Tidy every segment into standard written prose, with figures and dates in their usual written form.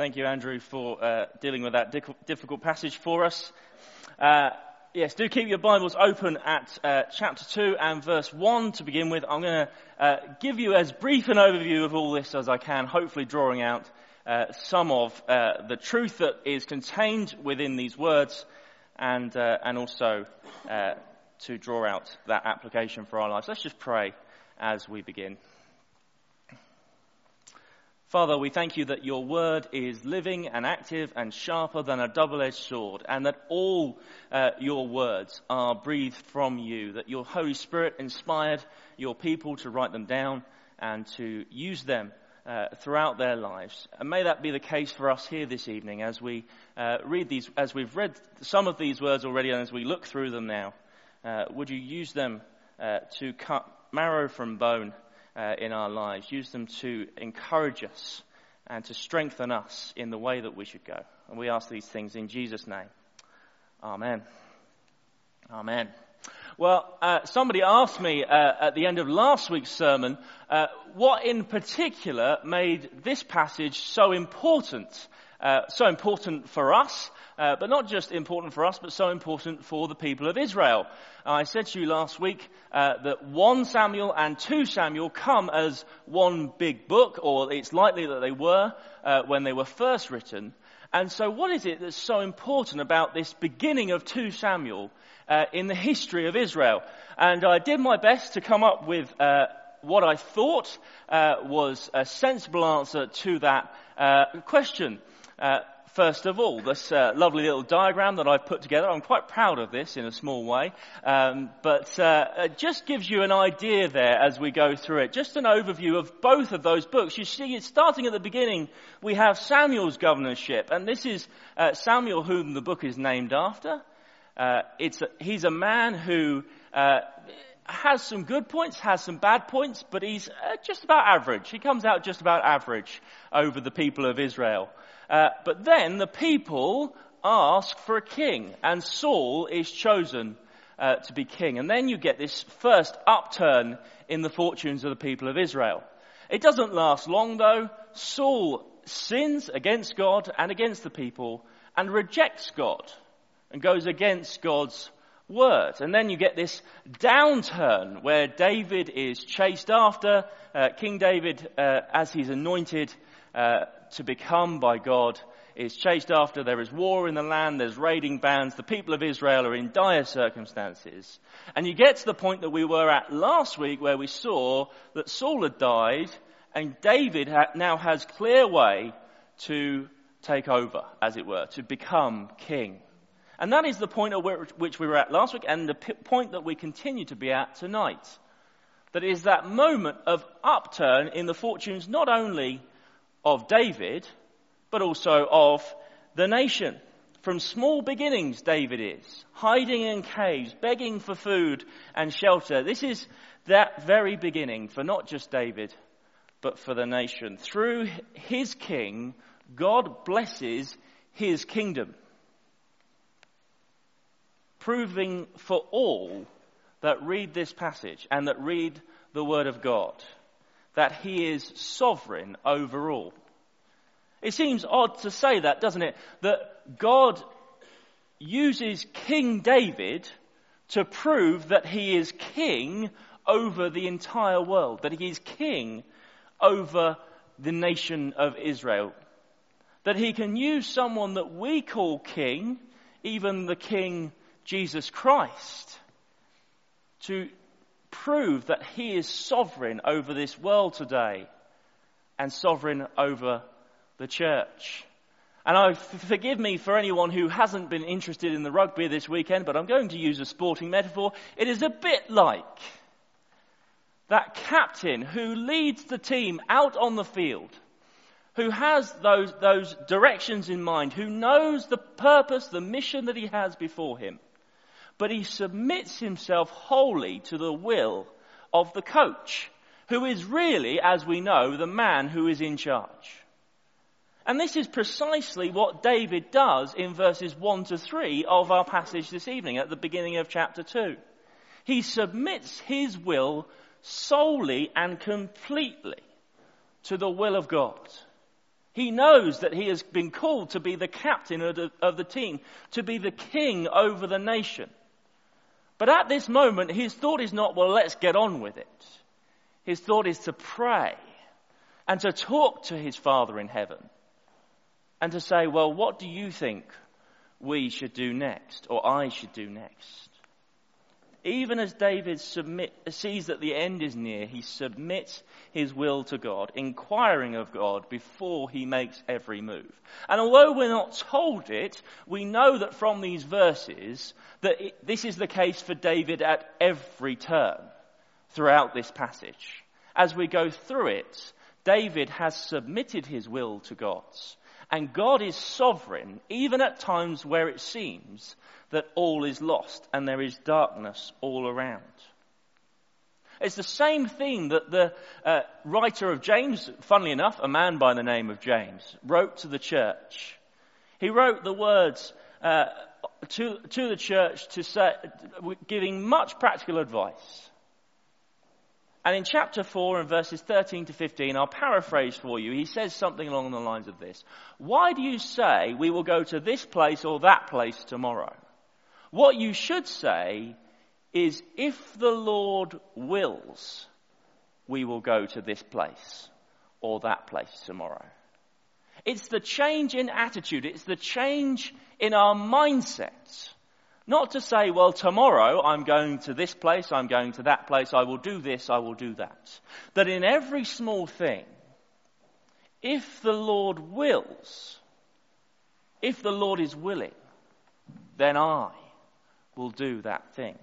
Thank you, Andrew, for dealing with that difficult passage for us. Yes, do keep your Bibles open at chapter 2 and verse 1 to begin with. I'm going to give you as brief an overview of all this as I can, hopefully drawing out some of the truth that is contained within these words and also to draw out that application for our lives. Let's just pray as we begin. Father, we thank you that your word is living and active and sharper than a double-edged sword, and that all your words are breathed from you, that your Holy Spirit inspired your people to write them down and to use them throughout their lives. And may that be the case for us here this evening as we read these, as we've read some of these words already and as we look through them now. Would you use them to cut marrow from bone in our lives, use them to encourage us and to strengthen us in the way that we should go. And we ask these things in Jesus' name. Amen. Amen. Well, somebody asked me at the end of last week's sermon what in particular made this passage so important for us, but not just important for us, but so important for the people of Israel. I said to you last week that 1 Samuel and 2 Samuel come as one big book, or it's likely that they were when they were first written. And so what is it that's so important about this beginning of 2 Samuel in the history of Israel? And I did my best to come up with what I thought was a sensible answer to that question. First of all, this lovely little diagram that I've put together, I'm quite proud of this in a small way, but it just gives you an idea there as we go through it. Just an overview of both of those books. You see, starting at the beginning, we have Samuel's governorship, and this is Samuel whom the book is named after. He's a man who has some good points, has some bad points, but he's just about average. He comes out just about average over the people of Israel. But then the people ask for a king, and Saul is chosen to be king. And then you get this first upturn in the fortunes of the people of Israel. It doesn't last long, though. Saul sins against God and against the people and rejects God and goes against God's word. And then you get this downturn where David is chased after. King David, as he's anointed to become by God, is chased after. There is war in the land, there's raiding bands, the people of Israel are in dire circumstances. And you get to the point that we were at last week where we saw that Saul had died and David now has clear way to take over, as it were, to become king. And that is the point at which we were at last week and the point that we continue to be at tonight. That is that moment of upturn in the fortunes not only of David, but also of the nation. From small beginnings, David is hiding in caves, begging for food and shelter. This is that very beginning for not just David, but for the nation. Through his king, God blesses his kingdom, proving for all that read this passage and that read the word of God that he is sovereign over all. It seems odd to say that, doesn't it? That God uses King David to prove that he is king over the entire world, that he is king over the nation of Israel. That he can use someone that we call king, even the King Jesus Christ, to prove that he is sovereign over this world today and sovereign over the church. And forgive me for anyone who hasn't been interested in the rugby this weekend, but I'm going to use a sporting metaphor. It is a bit like that captain who leads the team out on the field, who has those directions in mind, who knows the purpose, the mission that he has before him. But he submits himself wholly to the will of the coach, who is really, as we know, the man who is in charge. And this is precisely what David does in verses 1 to 3 of our passage this evening at the beginning of chapter 2. He submits his will solely and completely to the will of God. He knows that he has been called to be the captain of the team, to be the king over the nation. But at this moment, his thought is not, well, let's get on with it. His thought is to pray and to talk to his Father in heaven and to say, well, what do you think we should do next, or I should do next? Even as David sees that the end is near, he submits his will to God, inquiring of God before he makes every move. And although we're not told it, we know that from these verses that this is the case for David at every turn throughout this passage. As we go through it, David has submitted his will to God's. And God is sovereign, even at times where it seems that all is lost and there is darkness all around. It's the same theme that the writer of James, funnily enough, a man by the name of James, wrote to the church. He wrote the words to the church to say, giving much practical advice. And in chapter 4 and verses 13 to 15, I'll paraphrase for you. He says something along the lines of this. Why do you say we will go to this place or that place tomorrow? What you should say is, if the Lord wills, we will go to this place or that place tomorrow. It's the change in attitude. It's the change in our mindset. Not to say, well, tomorrow I'm going to this place, I'm going to that place, I will do this, I will do that. That in every small thing, if the Lord wills, if the Lord is willing, then I will do that thing.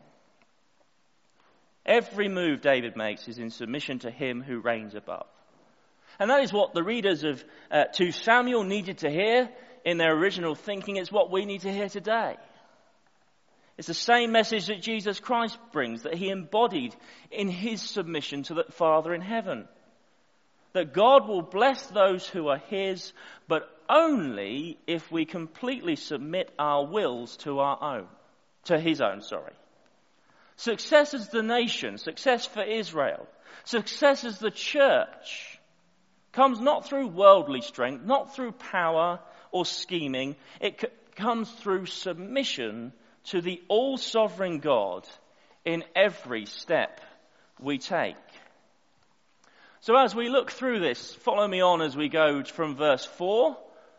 Every move David makes is in submission to him who reigns above. And that is what the readers of 2 Samuel needed to hear in their original thinking. It's what we need to hear today. It's the same message that Jesus Christ brings, that he embodied in his submission to the Father in heaven. That God will bless those who are his, but only if we completely submit our wills to his own. Success as the nation, success for Israel, success as the church comes not through worldly strength, not through power or scheming. It comes through submission to the all-sovereign God in every step we take. So as we look through this, follow me on as we go from verse 4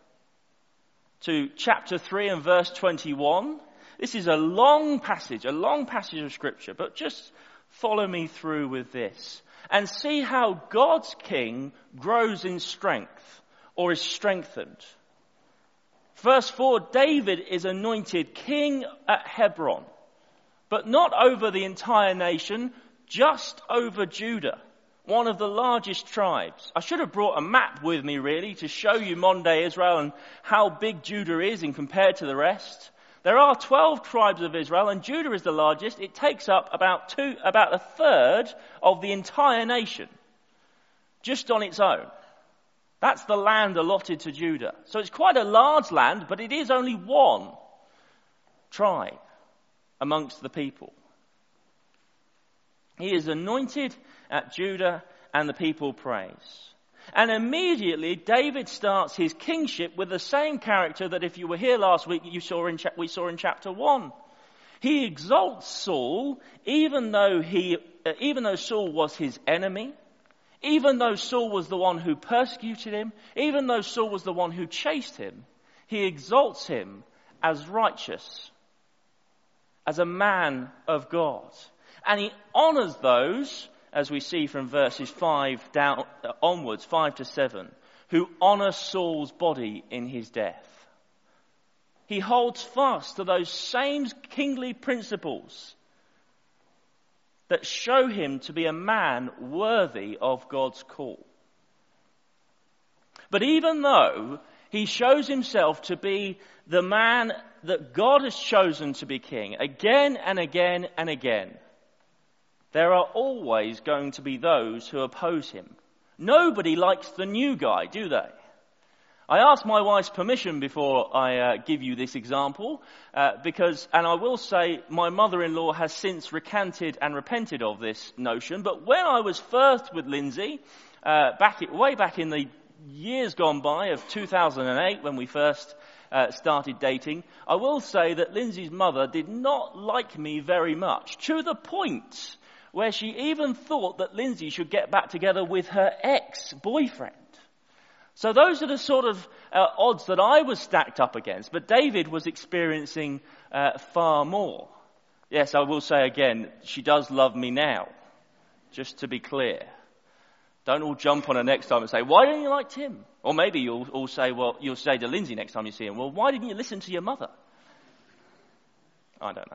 to chapter 3 and verse 21. This is a long passage of Scripture, but just follow me through with this and see how God's king grows in strength or is strengthened. Verse 4, David is anointed king at Hebron, but not over the entire nation, just over Judah, one of the largest tribes. I should have brought a map with me, really, to show you modern day Israel and how big Judah is in compared to the rest. There are 12 tribes of Israel, and Judah is the largest. It takes up about a third of the entire nation, just on its own. That's the land allotted to Judah. So it's quite a large land, but it is only one tribe amongst the people. He is anointed at Judah, and the people praise. And immediately David starts his kingship with the same character that, if you were here last week, we saw in chapter 1. He exalts Saul, even though Saul was his enemy. Even though Saul was the one who persecuted him, even though Saul was the one who chased him, he exalts him as righteous, as a man of God. And he honors those, as we see from verses 5 down onwards, 5 to 7, who honor Saul's body in his death. He holds fast to those same kingly principles that show him to be a man worthy of God's call. But even though he shows himself to be the man that God has chosen to be king again and again and again, there are always going to be those who oppose him. Nobody likes the new guy, do they? I asked my wife's permission before I give you this example, and I will say my mother-in-law has since recanted and repented of this notion, but when I was first with Lindsay, way back in the years gone by of 2008 when we first started dating, I will say that Lindsay's mother did not like me very much, to the point where she even thought that Lindsay should get back together with her ex-boyfriend. So those are the sort of odds that I was stacked up against, but David was experiencing far more. Yes, I will say again, she does love me now, just to be clear. Don't all jump on her next time and say, why don't you like Tim? Or maybe you'll all say, well, you'll say to Lindsay next time you see him, well, why didn't you listen to your mother? I don't know.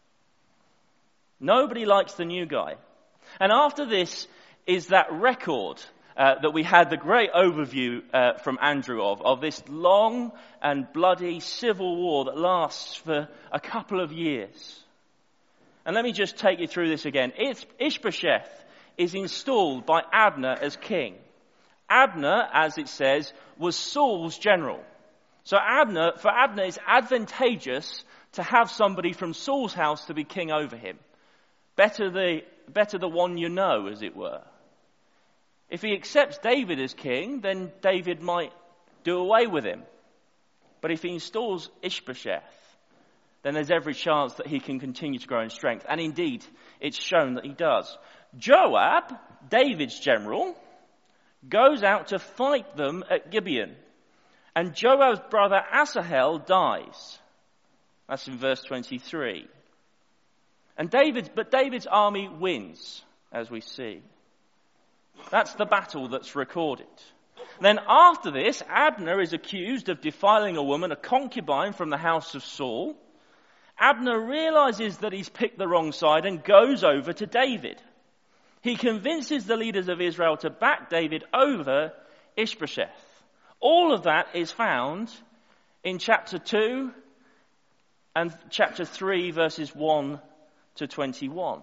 Nobody likes the new guy. And after this is that record that we had the great overview from Andrew of this long and bloody civil war that lasts for a couple of years. And let me just take you through this again. Ishbosheth is installed by Abner as king. Abner, as it says, was Saul's general. So for Abner, it's advantageous to have somebody from Saul's house to be king over him. Better the one you know, as it were. If he accepts David as king, then David might do away with him. But if he installs Ishbosheth, then there's every chance that he can continue to grow in strength. And indeed, it's shown that he does. Joab, David's general, goes out to fight them at Gibeon. And Joab's brother Asahel dies. That's in verse 23. But David's army wins, as we see. That's the battle that's recorded. Then after this, Abner is accused of defiling a woman, a concubine from the house of Saul. Abner realizes that he's picked the wrong side and goes over to David. He convinces the leaders of Israel to back David over Ishbosheth. All of that is found in chapter 2 and chapter 3, verses 1 to 21.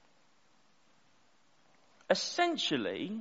Essentially,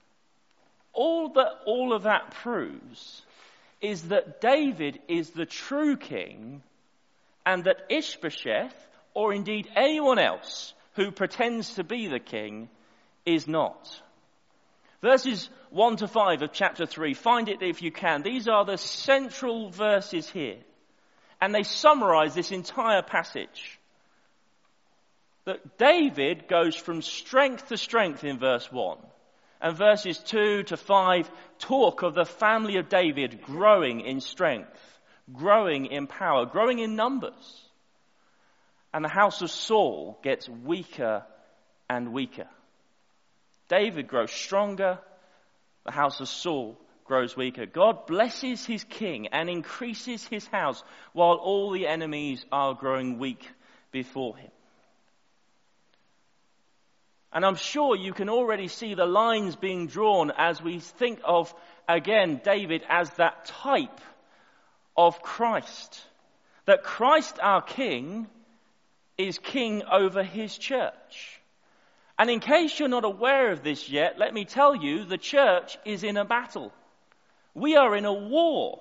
all of that proves is that David is the true king and that Ishbosheth, or indeed anyone else who pretends to be the king, is not. Verses 1 to 5 of chapter 3, find it if you can. These are the central verses here. And they summarize this entire passage. That David goes from strength to strength in verse 1. And verses 2 to 5 talk of the family of David growing in strength, growing in power, growing in numbers. And the house of Saul gets weaker and weaker. David grows stronger, the house of Saul grows weaker. God blesses his king and increases his house while all the enemies are growing weak before him. And I'm sure you can already see the lines being drawn as we think of, again, David as that type of Christ. That Christ, our King, is king over his church. And in case you're not aware of this yet, let me tell you, the church is in a battle. We are in a war.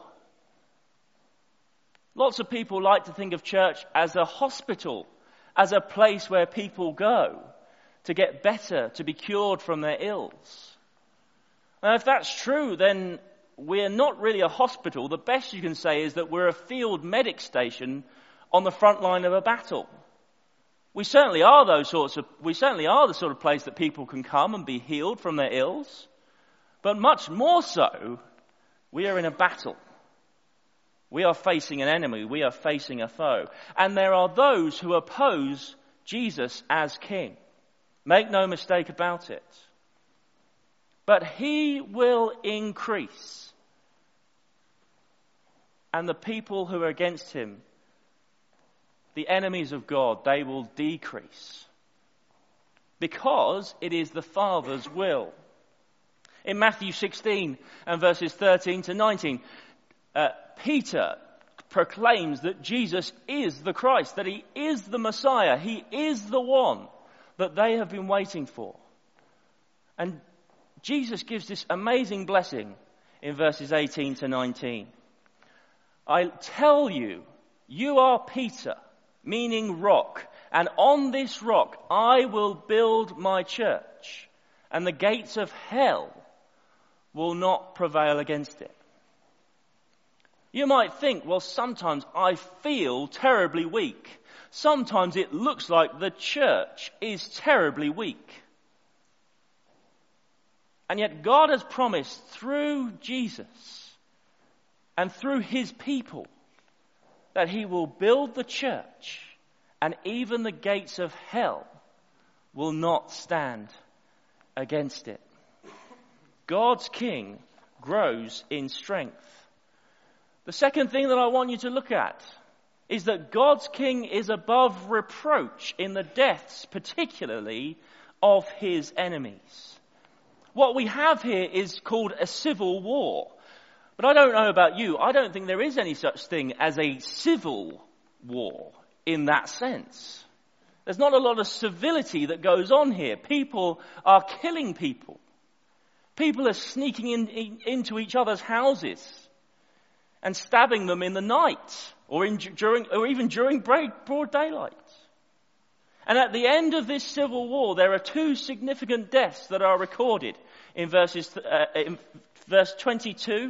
Lots of people like to think of church as a hospital, as a place where people go to get better, to be cured from their ills. Now, if that's true, then we're not really a hospital. The best you can say is that we're a field medic station on the front line of a battle. We certainly are the sort of place that people can come and be healed from their ills. But much more so, we are in a battle. We are facing an enemy. We are facing a foe. And there are those who oppose Jesus as king. Make no mistake about it. But he will increase. And the people who are against him, the enemies of God, they will decrease. Because it is the Father's will. In Matthew 16 and verses 13 to 19, Peter proclaims that Jesus is the Christ, that he is the Messiah, he is the one that they have been waiting for. And Jesus gives this amazing blessing in verses 18 to 19. I tell you, you are Peter, meaning rock, and on this rock I will build my church, and the gates of hell will not prevail against it. You might think, well, sometimes I feel terribly weak. Sometimes it looks like the church is terribly weak. And yet God has promised through Jesus and through his people that he will build the church, and even the gates of hell will not stand against it. God's king grows in strength. The second thing that I want you to look at is that God's king is above reproach in the deaths, particularly of his enemies. What we have here is called a civil war. But I don't know about you, I don't think there is any such thing as a civil war in that sense. There's not a lot of civility that goes on here. People are killing people. People are sneaking into each other's houses and stabbing them in the night or even during broad daylight. And at the end of this civil war, there are two significant deaths that are recorded in verse 22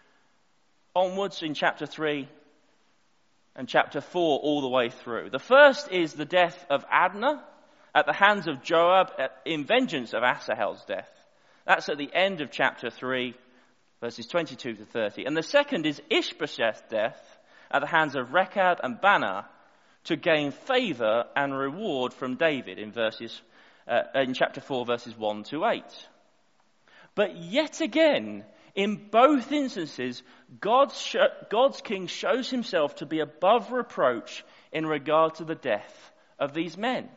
onwards in chapter 3 and chapter 4 all the way through. The first is the death of Abner at the hands of Joab in vengeance of Asahel's death. That's at the end of chapter 3, verses 22 to 30. And the second is Ishbosheth's death at the hands of Rechab and Baanah to gain favor and reward from David in chapter 4, verses 1 to 8. But yet again, in both instances, God's king shows himself to be above reproach in regard to the death of these men.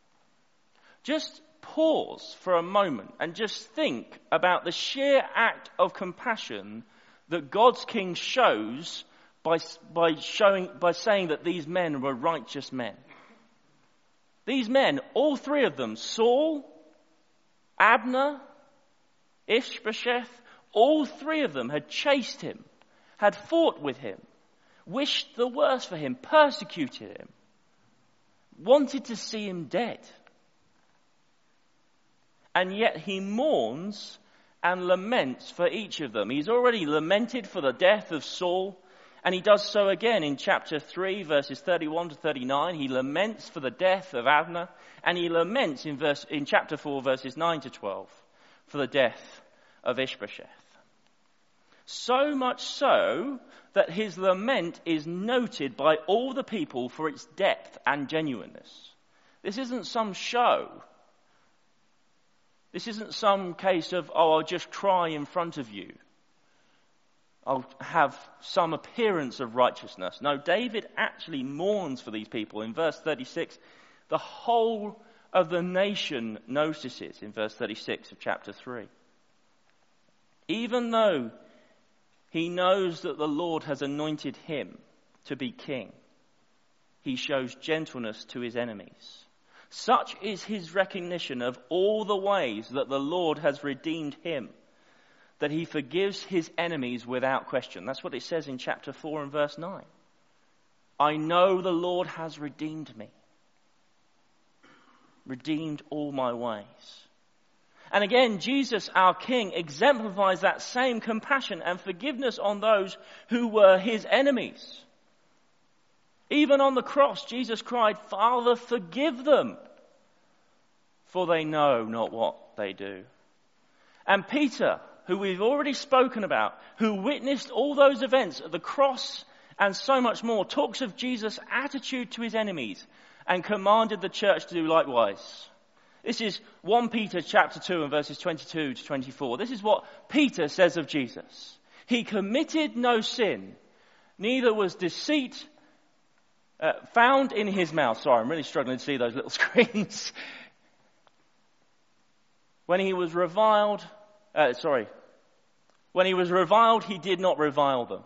Just pause for a moment and just think about the sheer act of compassion that God's king shows by saying that these men were righteous men. These men, all three of them, Saul, Abner, Ishbosheth, all three of them had chased him, had fought with him, wished the worst for him, persecuted him, wanted to see him dead. And yet he mourns and laments for each of them. He's already lamented for the death of Saul, and he does so again in chapter 3, verses 31 to 39. He laments for the death of Abner, and he laments in chapter 4, verses 9 to 12, for the death of Ishbosheth. So much so that his lament is noted by all the people for its depth and genuineness. This isn't some show. This isn't some case of, I'll just cry in front of you. I'll have some appearance of righteousness. No, David actually mourns for these people. In verse 36, the whole of the nation notices in verse 36 of chapter 3. Even though he knows that the Lord has anointed him to be king, he shows gentleness to his enemies. Such is his recognition of all the ways that the Lord has redeemed him, that he forgives his enemies without question. That's what it says in chapter 4 and verse 9. I know the Lord has redeemed me, redeemed all my ways. And again, Jesus, our King, exemplifies that same compassion and forgiveness on those who were his enemies. Even on the cross, Jesus cried, Father, forgive them, for they know not what they do. And Peter, who we've already spoken about, who witnessed all those events at the cross and so much more, talks of Jesus' attitude to his enemies and commanded the church to do likewise. This is 1 Peter chapter 2 and verses 22 to 24. This is what Peter says of Jesus. He committed no sin, neither was deceit found in his mouth. Sorry, I'm really struggling to see those little screens. When he was reviled, he did not revile them.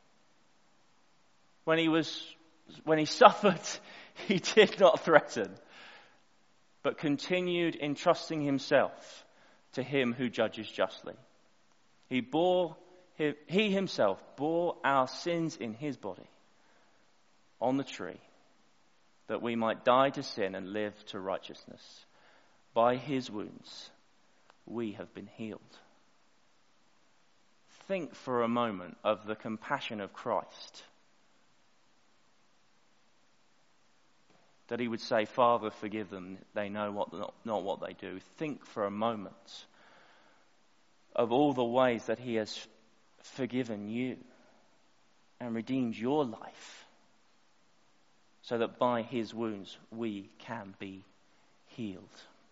When he suffered, he did not threaten, but continued entrusting himself to him who judges justly. He himself bore our sins in his body on the tree, that we might die to sin and live to righteousness. By his wounds we have been healed. think for a moment of the compassion of Christ. That he would say, Father, forgive them, they know not what they do. Think for a moment of all the ways that he has forgiven you and redeemed your life, so that by his wounds we can be healed.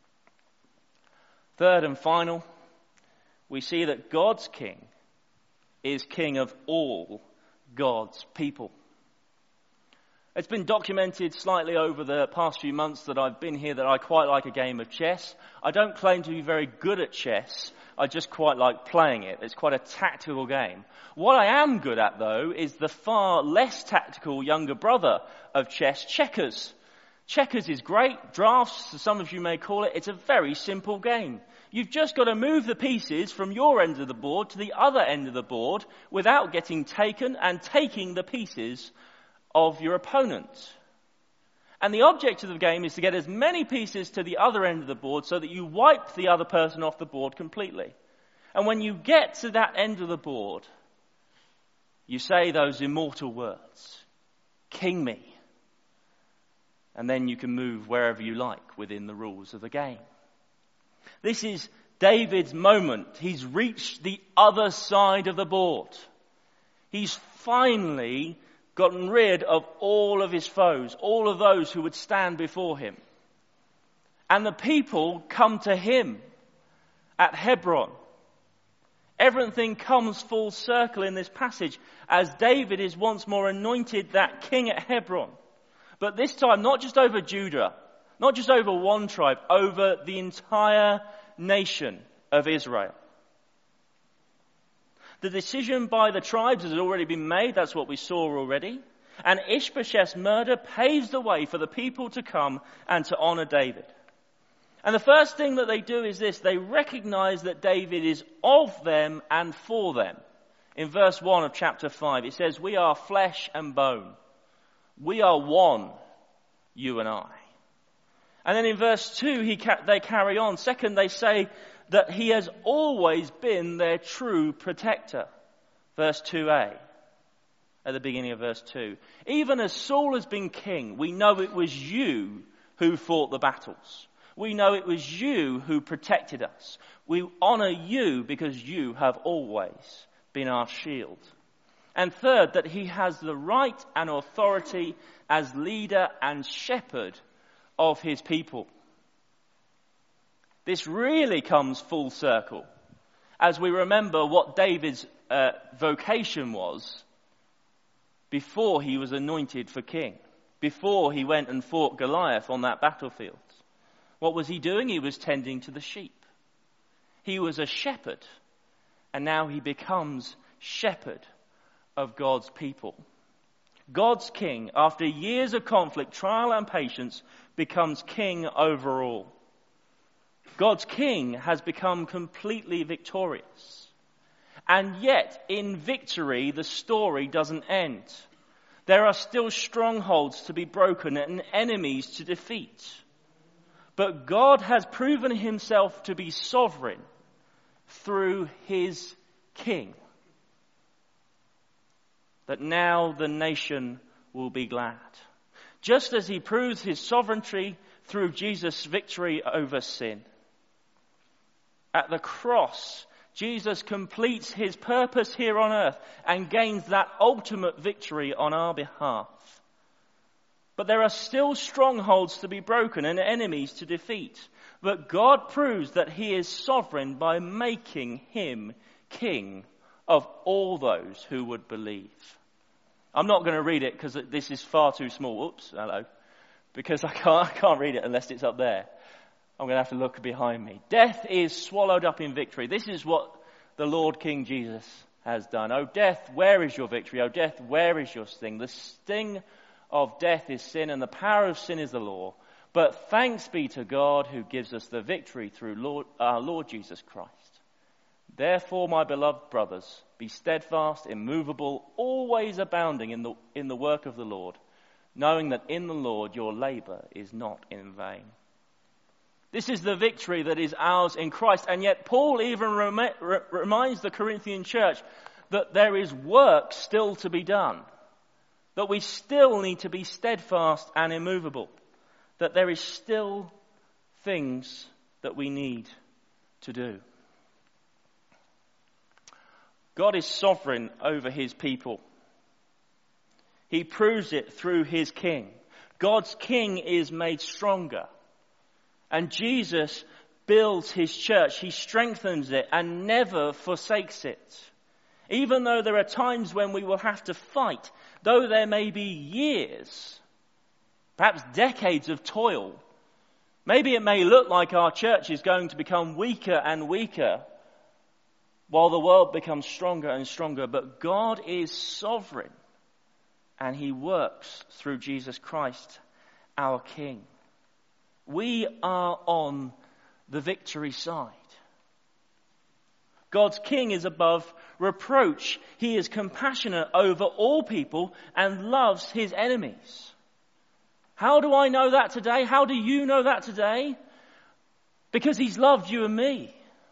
Third and final, we see that God's King is King of all God's people. It's been documented slightly over the past few months that I've been here that I quite like a game of chess. I don't claim to be very good at chess. I just quite like playing it. It's quite a tactical game. What I am good at, though, is the far less tactical younger brother of chess, checkers. Checkers is great. Drafts, some of you may call it. It's a very simple game. You've just got to move the pieces from your end of the board to the other end of the board without getting taken and taking the pieces of your opponent. And the object of the game is to get as many pieces to the other end of the board so that you wipe the other person off the board completely. And when you get to that end of the board, you say those immortal words, King me. And then you can move wherever you like within the rules of the game. This is David's moment. He's reached the other side of the board. He's finally gotten rid of all of his foes, all of those who would stand before him. And the people come to him at Hebron. Everything comes full circle in this passage as David is once more anointed that king at Hebron. But this time not just over Judah, not just over one tribe, over the entire nation of Israel. The decision by the tribes has already been made. That's what we saw already. And Ishbosheth's murder paves the way for the people to come and to honor David. And the first thing that they do is this. They recognize that David is of them and for them. In verse 1 of chapter 5, it says, we are flesh and bone. We are one, you and I. And then in verse 2, they carry on. Second, they say that he has always been their true protector. Verse 2a, at the beginning of verse 2. Even as Saul has been king, we know it was you who fought the battles. We know it was you who protected us. We honor you because you have always been our shield. And third, that he has the right and authority as leader and shepherd of his people. This really comes full circle as we remember what David's vocation was before he was anointed for king, before he went and fought Goliath on that battlefield. What was he doing? He was tending to the sheep. He was a shepherd, and now he becomes shepherd of God's people. God's king, after years of conflict, trial and patience, becomes king over all. God's king has become completely victorious. And yet, in victory, the story doesn't end. There are still strongholds to be broken and enemies to defeat. But God has proven himself to be sovereign through his king. That now the nation will be glad. Just as he proves his sovereignty through Jesus' victory over sin. At the cross, Jesus completes his purpose here on earth and gains that ultimate victory on our behalf. But there are still strongholds to be broken and enemies to defeat. But God proves that he is sovereign by making him king of all those who would believe. I'm not going to read it because this is far too small. Oops, hello. Because I can't read it unless it's up there. I'm going to have to look behind me. Death is swallowed up in victory. This is what the Lord King Jesus has done. O death, where is your victory? O death, where is your sting? The sting of death is sin, and the power of sin is the law. But thanks be to God who gives us the victory through our Lord Jesus Christ. Therefore, my beloved brothers, be steadfast, immovable, always abounding in the work of the Lord, knowing that in the Lord your labor is not in vain. This is the victory that is ours in Christ. And yet Paul even reminds the Corinthian church that there is work still to be done. That we still need to be steadfast and immovable. That there is still things that we need to do. God is sovereign over his people. He proves it through his king. God's king is made stronger. And Jesus builds his church. He strengthens it and never forsakes it. Even though there are times when we will have to fight, though there may be years, perhaps decades of toil, maybe it may look like our church is going to become weaker and weaker while the world becomes stronger and stronger. But God is sovereign and he works through Jesus Christ, our King. We are on the victory side. God's King is above reproach. He is compassionate over all people and loves his enemies. How do I know that today? How do you know that today? Because he's loved you and me.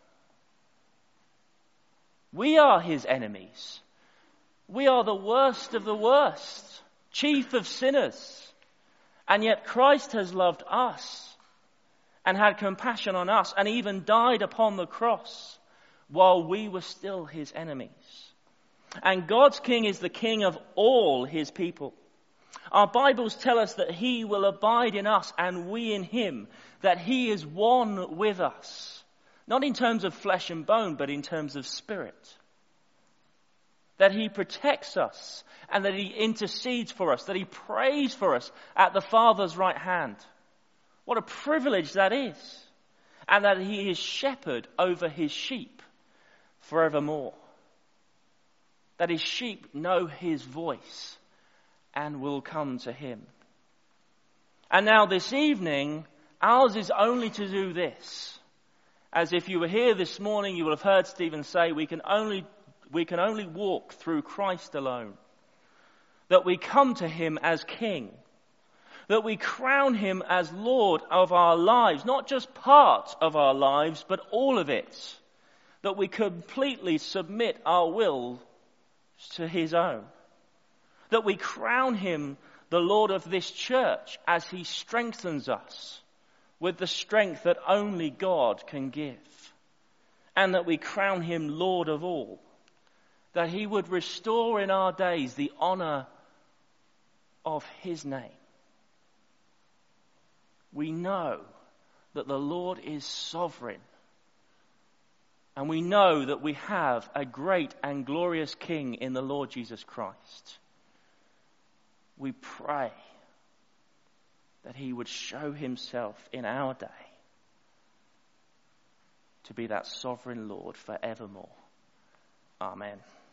We are his enemies. We are the worst of the worst, chief of sinners. And yet Christ has loved us and had compassion on us and even died upon the cross while we were still his enemies. And God's King is the King of all his people. Our Bibles tell us that he will abide in us and we in him, that he is one with us. Not in terms of flesh and bone, but in terms of spirit. That he protects us and that he intercedes for us, that he prays for us at the Father's right hand. What a privilege that is. And that he is shepherd over his sheep forevermore. That his sheep know his voice and will come to him. And now this evening, ours is only to do this. As if you were here this morning, you will have heard Stephen say, we can only walk through Christ alone. That we come to him as King. That we crown him as Lord of our lives. Not just part of our lives, but all of it. That we completely submit our will to his own. That we crown him the Lord of this church as he strengthens us with the strength that only God can give. And that we crown him Lord of all. That he would restore in our days the honor of his name. We know that the Lord is sovereign. And we know that we have a great and glorious King in the Lord Jesus Christ. We pray that he would show himself in our day to be that sovereign Lord forevermore. Amen.